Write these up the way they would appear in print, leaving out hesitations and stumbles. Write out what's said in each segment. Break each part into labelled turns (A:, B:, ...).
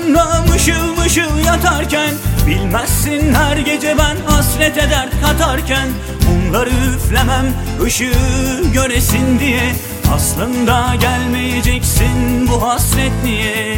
A: Karşında mışıl mışıl yatarken, bilmezsin her gece ben hasrete dert katarken, mumları üflemem ışığı göresin diye. Aslında gelmeyeceksin, bu hasret niye?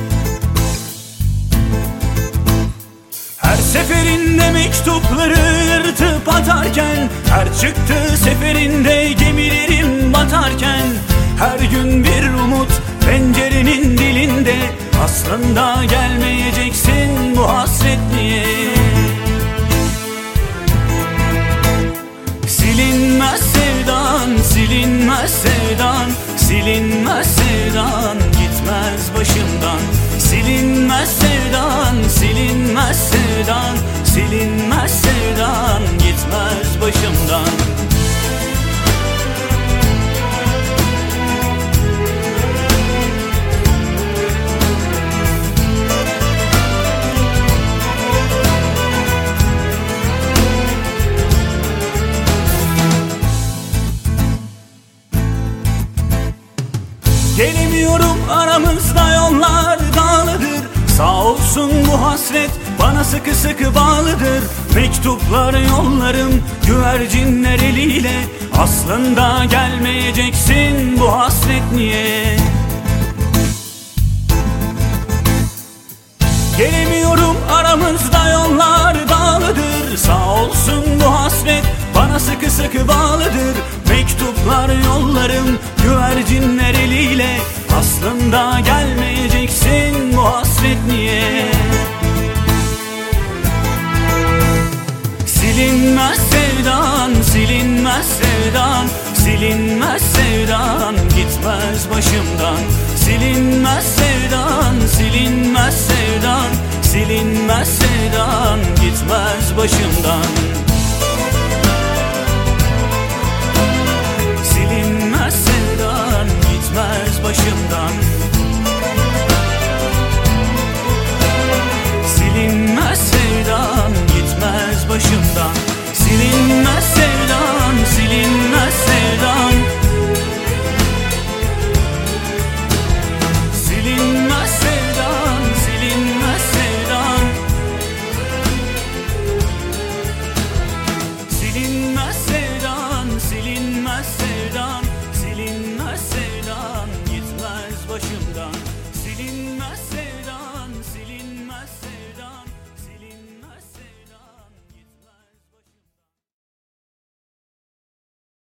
A: Her seferinde mektupları yırtıp atarken, her çıktığı seferinde gemilerim batarken, her gün bir umut pencerenin dilinde. Aslında gelmeyeceksin, bu hasret niye? Silinmez sevdan, silinmez sevdan, silinmez sevdan, gitmez başımdan. Silinmez sevdan, silinmez sevdan, silinmez sevdan, gitmez başımdan. Gelemiyorum, aramızda yollar dağlıdır. Sağ olsun bu hasret bana sıkı sıkı bağlıdır. Mektuplar yollarım güvercinler eliyle. Aslında gelmeyeceksin, bu hasret niye? Gelemiyorum, aramızda yollar dağlıdır. Sağ olsun bu hasret bana sıkı sıkı bağlıdır. Mektuplar yollarım güvercinler eliyle. Aslında gelmeyeceksin, bu hasret niye? Silinmez sevdan, silinmez sevdan, silinmez sevdan, gitmez başımdan. Silinmez sevdan, silinmez sevdan, silinmez sevdan, gitmez başımdan. Silinmez sevdan, gitmez başımdan. Silinmez sevdan, gitmez başımdan. Silinmez sevdan, silinmez sevdan, silinmez sevdan, silinmez sevdan, silinmez.